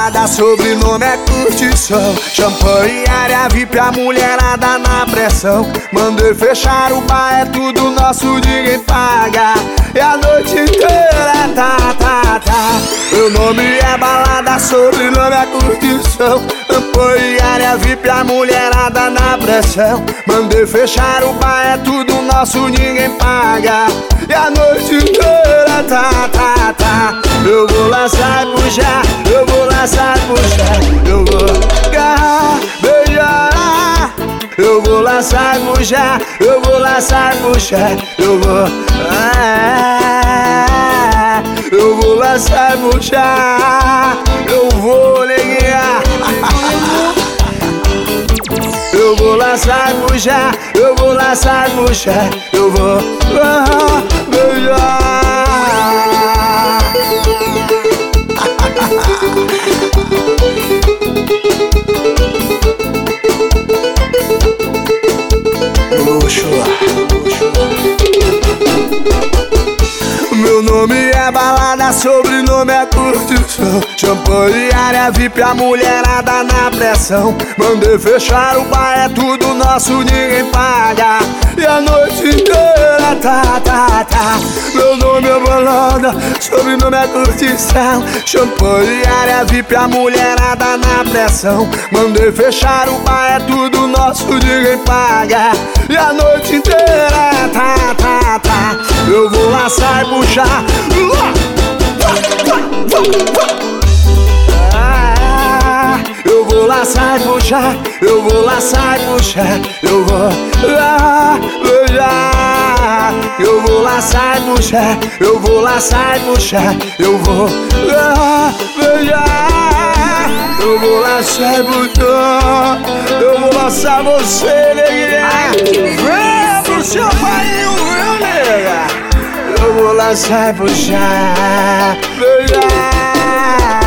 balada, sobrenome é curtição. Champanhe, área VIP, a mulherada na pressão. Mandei fechar o bar, é tudo nosso, ninguém paga. E a noite inteira tá. Meu nome é balada, sobrenome é curtição. Champanhe, área VIP, a mulherada na pressão. Mandei fechar o bar, é tudo nosso, ninguém paga. E a noite inteira tá. Eu vou lançar e puxar, eu vou lançar e puxar. Eu vou agarrar, beijar. Eu vou lançar e puxar, eu vou lançar e puxar. Eu vou lançar e puxar. Eu vou neguear. Eu vou lançar e puxar, eu vou lançar e puxar. Eu vou beijar. Meu nome é balada, sobrenome é curtição. Champanhe, área VIP, a mulherada na pressão. Mandei fechar o bar, é tudo nosso, ninguém paga. E a noite inteira tá. Meu nome é balada, sobrenome é curtição. Champanhe, área VIP, a mulherada na pressão. Mandei fechar o bar, é tudo nosso, ninguém paga. E a noite inteira tá. Eu vou lançar e puxar. Eu vou lançar e puxar, eu vou lançar e puxar. Eu vou beijar. Eu vou lançar e puxar, eu vou lançar e puxar. Eu vou beijar. Eu vou lançar e puxar. Eu vou lançar você, neguinha. Vem pro seu painho, viu, nega? Eu vou lançar e puxar, beijar.